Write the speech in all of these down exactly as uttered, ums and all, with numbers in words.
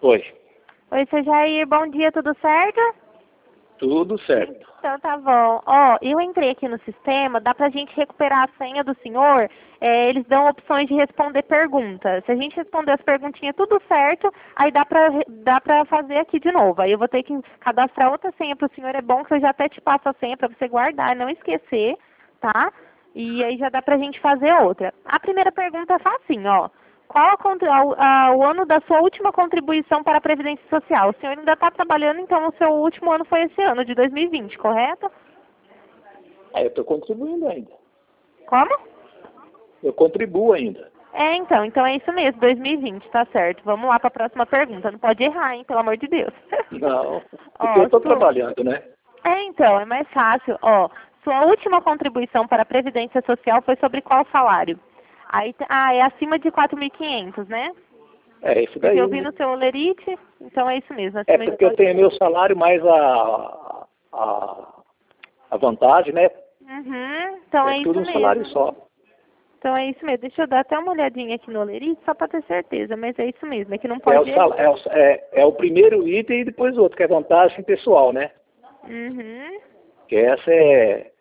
Oi. Oi, seu Jair, bom dia, tudo certo? Tudo certo. Então tá bom. Ó, eu entrei aqui no sistema, dá pra gente recuperar a senha do senhor, é, eles dão opções de responder perguntas. Se a gente responder as perguntinhas tudo certo, aí dá pra, dá pra fazer aqui de novo. Aí eu vou ter que cadastrar outra senha pro senhor, é bom que eu já até te passo a senha pra você guardar e não esquecer, tá? E aí já dá pra gente fazer outra. A primeira pergunta é facinho, ó. Qual a, contri- a- a- o ano da sua última contribuição para a Previdência Social? O senhor ainda está trabalhando, então o seu último ano foi esse ano, de dois mil e vinte, correto? Ah, eu estou contribuindo ainda. Como? Eu contribuo ainda. É, então, então é isso mesmo, dois mil e vinte, tá certo. Vamos lá para a próxima pergunta. Não pode errar, hein, pelo amor de Deus. Não, porque Ó, eu estou sua- trabalhando, né? É, então, é mais fácil. Ó, sua última contribuição para a Previdência Social foi sobre qual salário? Aí, te- ah, é acima de quatro mil e quinhentos, né? É isso Porque daí, eu vi né? no seu olerite, então é isso mesmo, É acima de porque eu tenho meu salário mais a, a, a vantagem, né? Uhum, então é É isso tudo um salário mesmo. só. Então é isso mesmo. Deixa eu dar até uma olhadinha aqui no olerite, só para ter certeza, mas é isso mesmo. É que não É pode o, sal, é, o, é, é o primeiro item e depois o outro, que é vantagem pessoal, né? Uhum. Que essa é...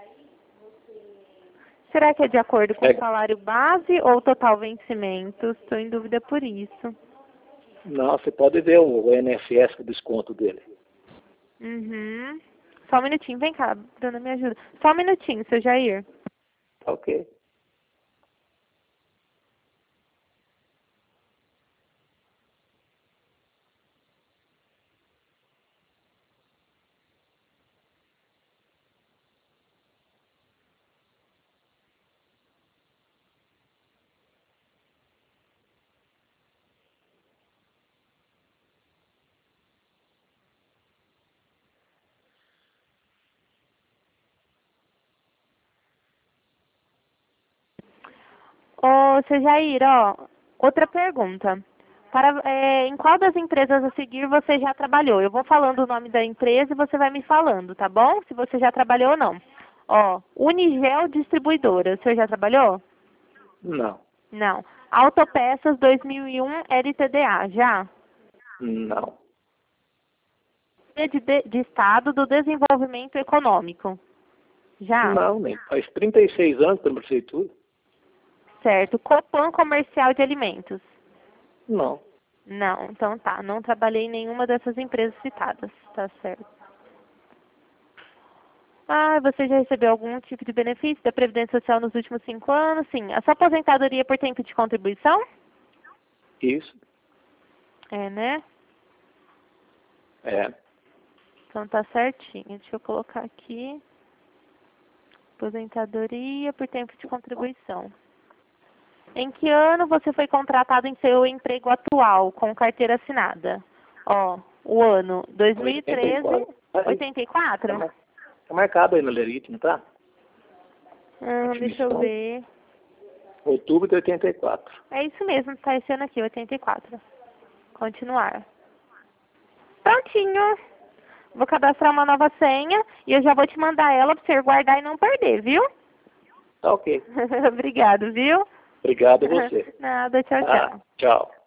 Será que é de acordo com é o salário base ou total vencimento? Estou em dúvida por isso. não, você pode ver o, o I N S S, o desconto dele. Uhum. Só um minutinho, vem cá, Bruna, me ajuda. Só um minutinho, seu Jair. Tá ok. Ô, seu Jair, ó, outra pergunta. Para, é, em qual das empresas a seguir você já trabalhou? Eu vou falando o nome da empresa e você vai me falando, tá bom? Se você já trabalhou ou não. Ó, Unigel Distribuidora, o senhor já trabalhou? Não, Não. Autopeças dois mil e um L T D A, já? não, De, de, de Estado do Desenvolvimento Econômico, já? não, nem. Faz trinta e seis anos que eu não sei tudo. Certo. Copan Comercial de Alimentos. Não. Não, então tá. Não trabalhei em nenhuma dessas empresas citadas. Tá certo. Ah, você já recebeu algum tipo de benefício da Previdência Social nos últimos cinco anos? Sim. A sua aposentadoria por tempo de contribuição? Isso. É, né? É. Então tá certinho. Deixa eu colocar aqui. Aposentadoria por tempo de contribuição. Em que ano você foi contratado em seu emprego atual, com carteira assinada? Ó, o ano dois mil e treze, oitenta e quatro? Tá, mar- tá marcado aí no lerite, não tá? Hum, deixa eu ver. Outubro de oitenta e quatro. É isso mesmo, está esse ano aqui, oitenta e quatro. Continuar. Prontinho. Vou cadastrar uma nova senha e eu já vou te mandar ela para você guardar e não perder, viu? Tá ok. Obrigado, viu? Obrigado a você. Nada, tchau, Ah, tchau. tchau.